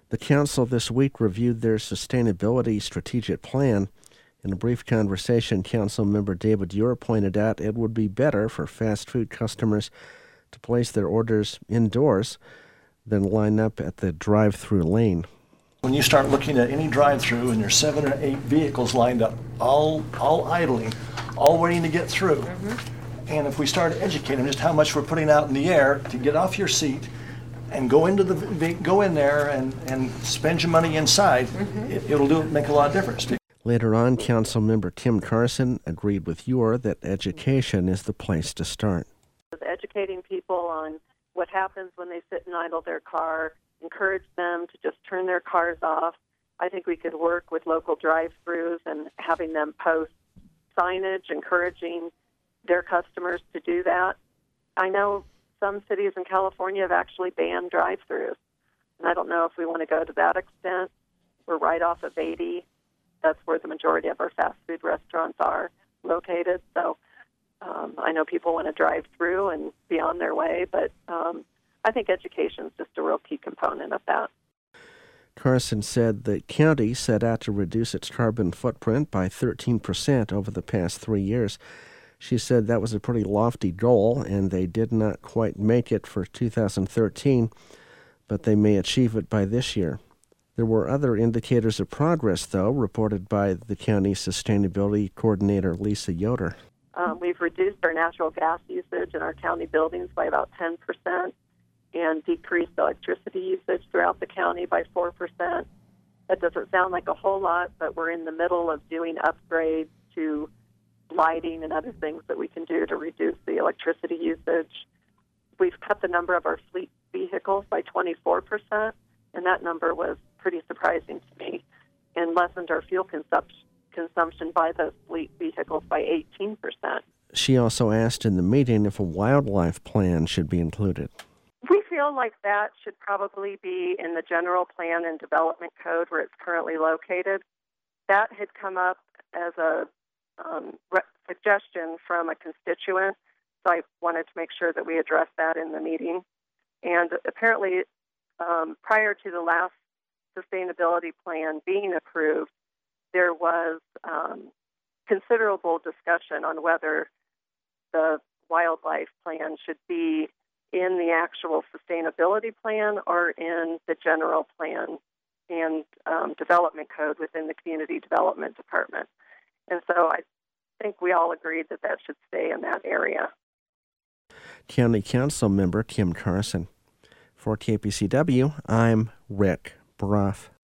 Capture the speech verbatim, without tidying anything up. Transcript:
The council this week reviewed their sustainability strategic plan. In a brief conversation, Council Member David Ure pointed out it would be better for fast food customers to place their orders indoors than line up at the drive-through lane. When you start looking at any drive-through and there's seven or eight vehicles lined up, all all idling, all waiting to get through, mm-hmm. and if we start educating them just how much we're putting out in the air to get off your seat and go into the go in there and, and spend your money inside, mm-hmm. it, it'll do make a lot of difference. Later on, Council Member Tim Carson agreed with Ure that education is the place to start. Educating people on what happens when they sit and idle their car, encourage them to just turn their cars off. I think we could work with local drive-thrus and having them post signage encouraging their customers to do that. I know some cities in California have actually banned drive-thrus, and I don't know if we want to go to that extent. We're right off of eighty. That's where the majority of our fast food restaurants are located. So um, I know people want to drive through and be on their way, but um, I think education is just a real key component of that. Carson said the county set out to reduce its carbon footprint by thirteen percent over the past three years. She said that was a pretty lofty goal, and they did not quite make it for two thousand thirteen, but they may achieve it by this year. There were other indicators of progress, though, reported by the county's sustainability coordinator, Lisa Yoder. Um, we've reduced our natural gas usage in our county buildings by about ten percent and decreased electricity usage throughout the county by four percent. That doesn't sound like a whole lot, but we're in the middle of doing upgrades to lighting and other things that we can do to reduce the electricity usage. We've cut the number of our fleet vehicles by twenty-four percent, and that number was pretty surprising to me, and lessened our fuel consumption consumption by those fleet vehicles by eighteen percent. She also asked in the meeting if a wildlife plan should be included. We feel like that should probably be in the general plan and development code where it's currently located. That had come up as a um, re- suggestion from a constituent, so I wanted to make sure that we address that in the meeting. And apparently, um, prior to the last sustainability plan being approved, there was um, considerable discussion on whether the wildlife plan should be in the actual sustainability plan or in the general plan and um, development code within the community development department. And so I think we all agreed that that should stay in that area. County Council Member Kim Carson. For K P C W, I'm Rick Brough.